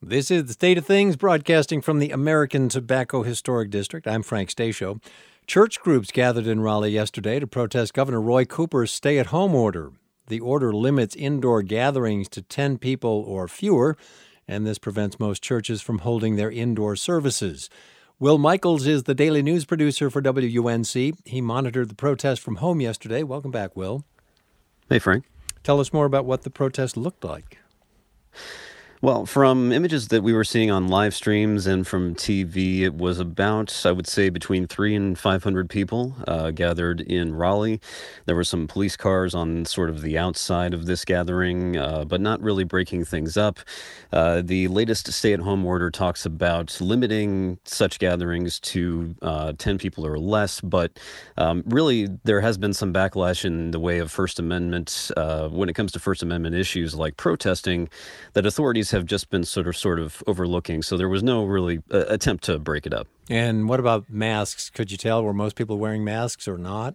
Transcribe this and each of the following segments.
This is The State of Things, broadcasting from the American Tobacco Historic District. I'm Frank Stasio. Church groups gathered in Raleigh yesterday to protest Governor Roy Cooper's stay-at-home order. The order limits indoor gatherings to 10 people or fewer, and this prevents most churches from holding their indoor services. Will Michaels is the daily news producer for WUNC. He monitored the protest from home yesterday. Welcome back, Will. Hey, Frank. Tell us more about what the protest looked like. Well, from images that we were seeing on live streams and from TV, it was about, I would say, between 300 and 500 people gathered in Raleigh. There were some police cars on sort of the outside of this gathering, but not really breaking things up. The latest stay-at-home order talks about limiting such gatherings to 10 people or less, but really there has been some backlash in the way of First Amendment when it comes to First Amendment issues like protesting that authorities have just been sort of overlooking. So there was no really attempt to break it up. And what about masks? Could you tell, were most people wearing masks or not?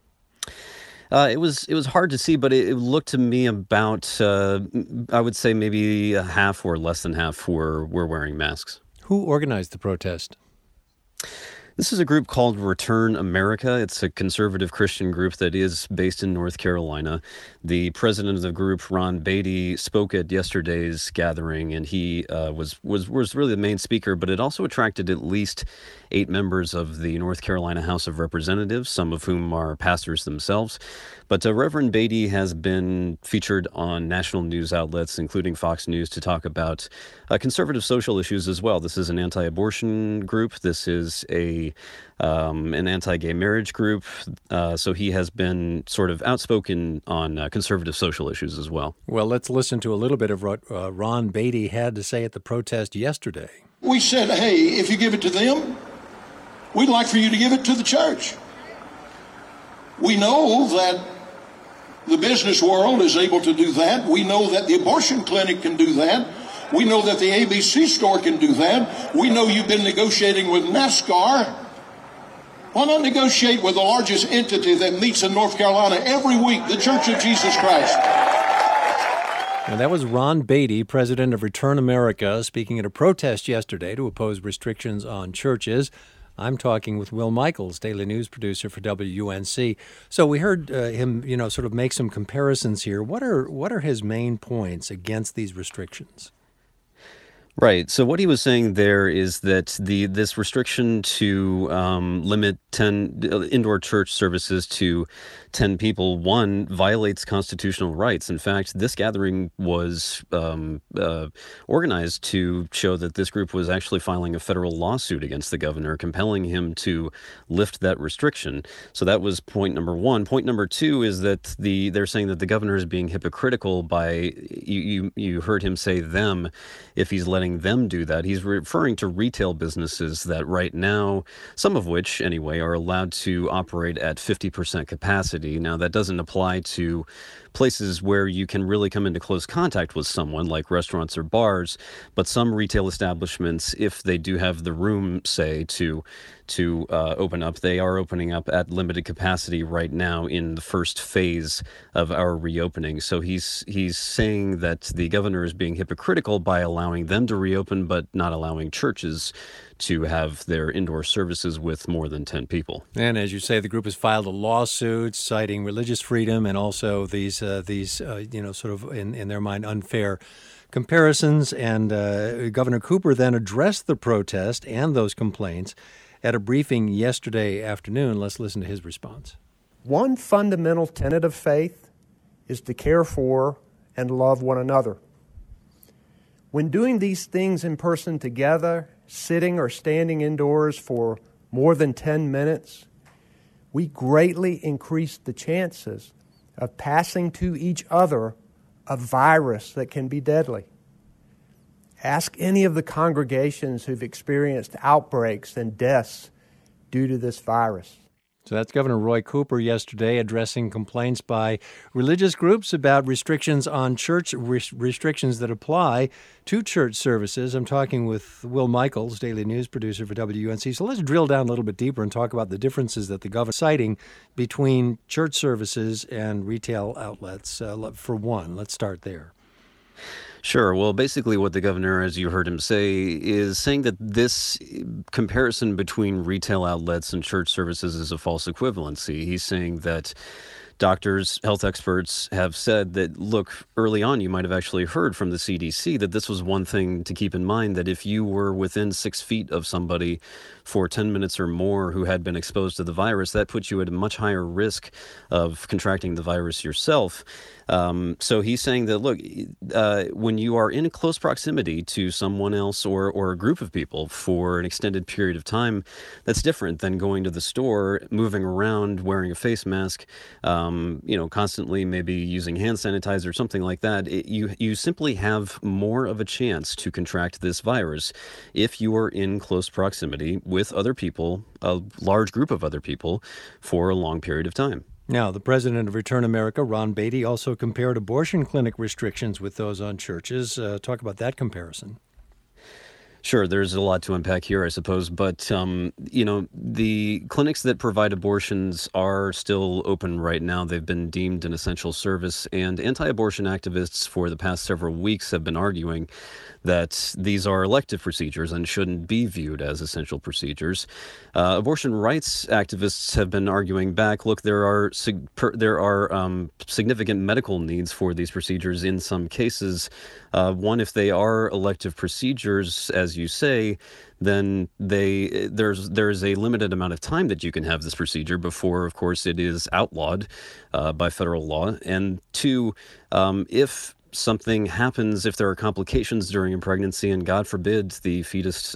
It was hard to see, but it looked to me about, I would say maybe a half or less than half were wearing masks. Who organized the protest? This is a group called Return America. It's a conservative Christian group that is based in North Carolina. The president of the group, Ron Beatty, spoke at yesterday's gathering, and he was really the main speaker, but it also attracted at least 8 members of the North Carolina House of Representatives, some of whom are pastors themselves. But Reverend Beatty has been featured on national news outlets, including Fox News, to talk about conservative social issues as well. This is an anti-abortion group. This is an anti-gay marriage group. So he has been sort of outspoken on conservative social issues as well. Well, let's listen to a little bit of what Ron Beatty had to say at the protest yesterday. We said, hey, if you give it to them, we'd like for you to give it to the church. We know that the business world is able to do that. We know that the abortion clinic can do that. We know that the ABC store can do that. We know you've been negotiating with NASCAR. Why not negotiate with the largest entity that meets in North Carolina every week, the Church of Jesus Christ? Now, that was Ron Beatty, president of Return America, speaking at a protest yesterday to oppose restrictions on churches. I'm talking with Will Michaels, daily news producer for WUNC. So we heard him, sort of make some comparisons here. What are his main points against these restrictions? Right. So what he was saying there is that this restriction to limit 10 indoor church services to 10 people, one, violates constitutional rights. In fact, this gathering was organized to show that this group was actually filing a federal lawsuit against the governor, compelling him to lift that restriction. So that was point number one. Point number two is that they're saying that the governor is being hypocritical by, you heard him say them, if he's letting them do that. He's referring to retail businesses that right now, some of which anyway, are allowed to operate at 50% capacity. Now, that doesn't apply to places where you can really come into close contact with someone, like restaurants or bars, but some retail establishments, if they do have the room, say, to open up, they are opening up at limited capacity right now in the first phase of our reopening. So he's saying that the governor is being hypocritical by allowing them to reopen, but not allowing churches to have their indoor services with more than 10 people. And as you say, the group has filed a lawsuit citing religious freedom and also these sort of in their mind unfair comparisons. And Governor Cooper then addressed the protest and those complaints at a briefing yesterday afternoon. Let's listen to his response. One fundamental tenet of faith is to care for and love one another. When doing these things in person together, sitting or standing indoors for more than 10 minutes, we greatly increase the chances of passing to each other a virus that can be deadly. Ask any of the congregations who've experienced outbreaks and deaths due to this virus. So that's Governor Roy Cooper yesterday addressing complaints by religious groups about restrictions on church, restrictions that apply to church services. I'm talking with Will Michaels, daily news producer for WUNC. So let's drill down a little bit deeper and talk about the differences that the governor is citing between church services and retail outlets. For one, let's start there. Sure. Well, basically, what the governor, as you heard him say, is saying that this comparison between retail outlets and church services is a false equivalency. He's saying that doctors, health experts have said that, look, early on, you might have actually heard from the CDC that this was one thing to keep in mind, that if you were within 6 feet of somebody for 10 minutes or more who had been exposed to the virus, that puts you at a much higher risk of contracting the virus yourself. So he's saying that, look, when you are in close proximity to someone else or a group of people for an extended period of time, that's different than going to the store, moving around, wearing a face mask, constantly maybe using hand sanitizer or something like that. You simply have more of a chance to contract this virus if you are in close proximity with other people, a large group of other people, for a long period of time. Now, the president of Return America, Ron Beatty, also compared abortion clinic restrictions with those on churches. Talk about that comparison. Sure, there's a lot to unpack here, I suppose. But, the clinics that provide abortions are still open right now. They've been deemed an essential service, and anti-abortion activists for the past several weeks have been arguing that these are elective procedures and shouldn't be viewed as essential procedures. Abortion rights activists have been arguing back, look, there are significant medical needs for these procedures in some cases. One, if they are elective procedures, as you say, then there's a limited amount of time that you can have this procedure before, of course, it is outlawed by federal law. And two, if something happens, if there are complications during a pregnancy, and God forbid the fetus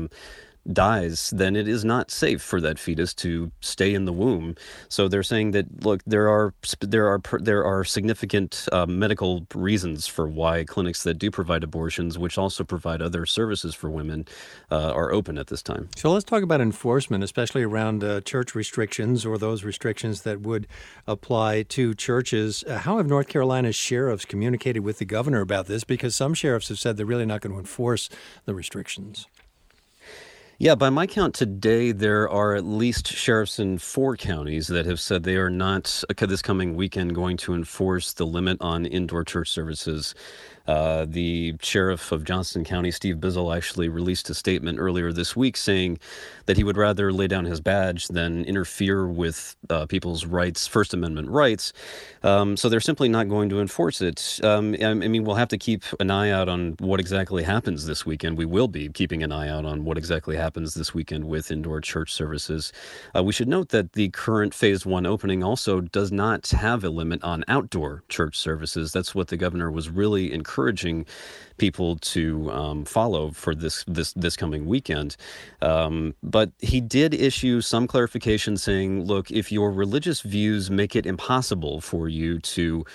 dies, then it is not safe for that fetus to stay in the womb. So they're saying that, look, there are significant medical reasons for why clinics that do provide abortions, which also provide other services for women, are open at this time. So let's talk about enforcement, especially around church restrictions or those restrictions that would apply to churches. How have North Carolina's sheriffs communicated with the governor about this? Because some sheriffs have said they're really not going to enforce the restrictions. Yeah, by my count today, there are at least sheriffs in 4 counties that have said they are not, this coming weekend, going to enforce the limit on indoor church services. The sheriff of Johnston County, Steve Bizzle, actually released a statement earlier this week saying that he would rather lay down his badge than interfere with people's rights, First Amendment rights. So they're simply not going to enforce it. We'll have to keep an eye out on what exactly happens this weekend. We will be keeping an eye out on what exactly happens this weekend with indoor church services. We should note that the current Phase 1 opening also does not have a limit on outdoor church services. That's what the governor was really encouraging people to follow for this coming weekend. But he did issue some clarification saying, look, if your religious views make it impossible for you to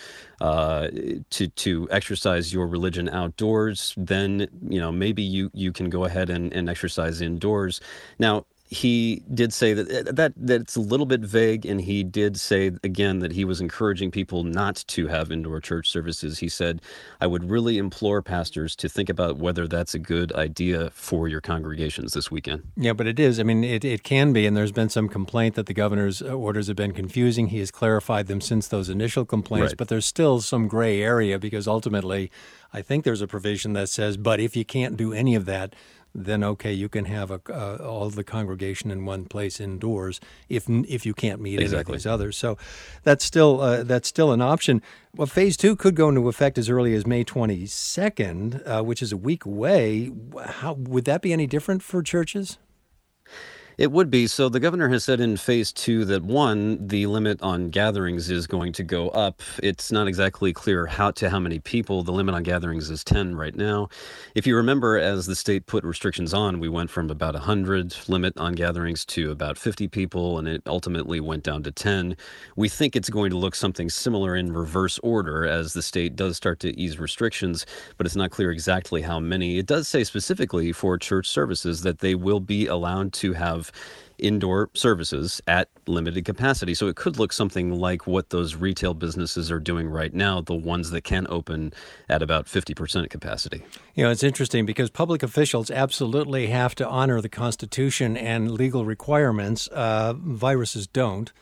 exercise your religion outdoors, then maybe you can go ahead and exercise indoors. Now, he did say that it's a little bit vague, and he did say again that he was encouraging people not to have indoor church services. He said, I would really implore pastors to think about whether that's a good idea for your congregations this weekend. Yeah, but it is. I mean, it can be, and there's been some complaint that the governor's orders have been confusing. He has clarified them since those initial complaints, right. But there's still some gray area because ultimately I think there's a provision that says, but if you can't do any of that, then okay, you can have all the congregation in one place indoors if you can't meet any of these others. So that's still an option. Well, Phase 2 could go into effect as early as May 22nd, which is a week away. How would that be any different for churches? It would be. So the governor has said in Phase 2 that, one, the limit on gatherings is going to go up. It's not exactly clear how many people. The limit on gatherings is 10 right now. If you remember, as the state put restrictions on, we went from about 100 limit on gatherings to about 50 people, and it ultimately went down to 10. We think it's going to look something similar in reverse order as the state does start to ease restrictions, but it's not clear exactly how many. It does say specifically for church services that they will be allowed to have indoor services at limited capacity. So it could look something like what those retail businesses are doing right now, the ones that can open at about 50% capacity. It's interesting because public officials absolutely have to honor the Constitution and legal requirements. Viruses don't.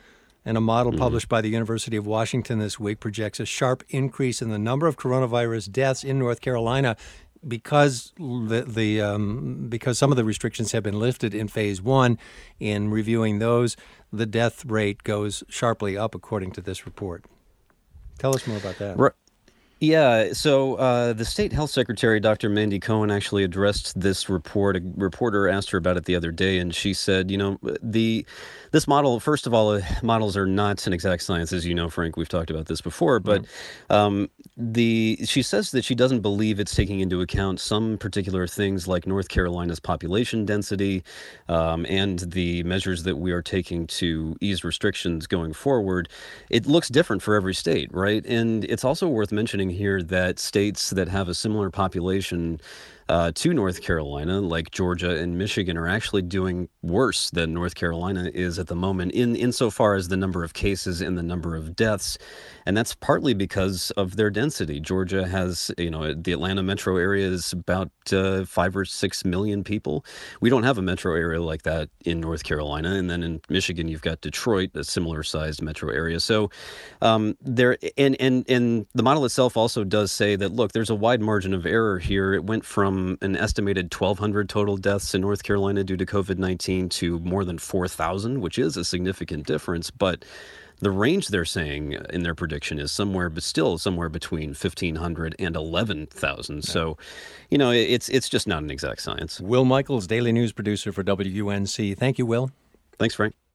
And a model published by the University of Washington this week projects a sharp increase in the number of coronavirus deaths in North Carolina because because some of the restrictions have been lifted in phase one. In reviewing those, the death rate goes sharply up, according to this report. Tell us more about that. Right. Yeah, so the state health secretary, Dr. Mandy Cohen, actually addressed this report. A reporter asked her about it the other day, and she said, this model, first of all, models are not an exact science, as you know, Frank. We've talked about this before, but she says that she doesn't believe it's taking into account some particular things like North Carolina's population density and the measures that we are taking to ease restrictions going forward. It looks different for every state, right? And it's also worth mentioning here that states that have a similar population to North Carolina, like Georgia and Michigan, are actually doing worse than North Carolina is at the moment insofar as the number of cases and the number of deaths. And that's partly because of their density. Georgia has, the Atlanta metro area is about 5 or 6 million people. We don't have a metro area like that in North Carolina. And then in Michigan, you've got Detroit, a similar sized metro area. So there, and the model itself also does say that, look, there's a wide margin of error here. It went from an estimated 1,200 total deaths in North Carolina due to COVID-19 to more than 4,000, which is a significant difference. But the range they're saying in their prediction is still somewhere between 1,500 and 11,000. So, it's just not an exact science. Will Michaels, Daily News producer for WUNC. Thank you, Will. Thanks, Frank.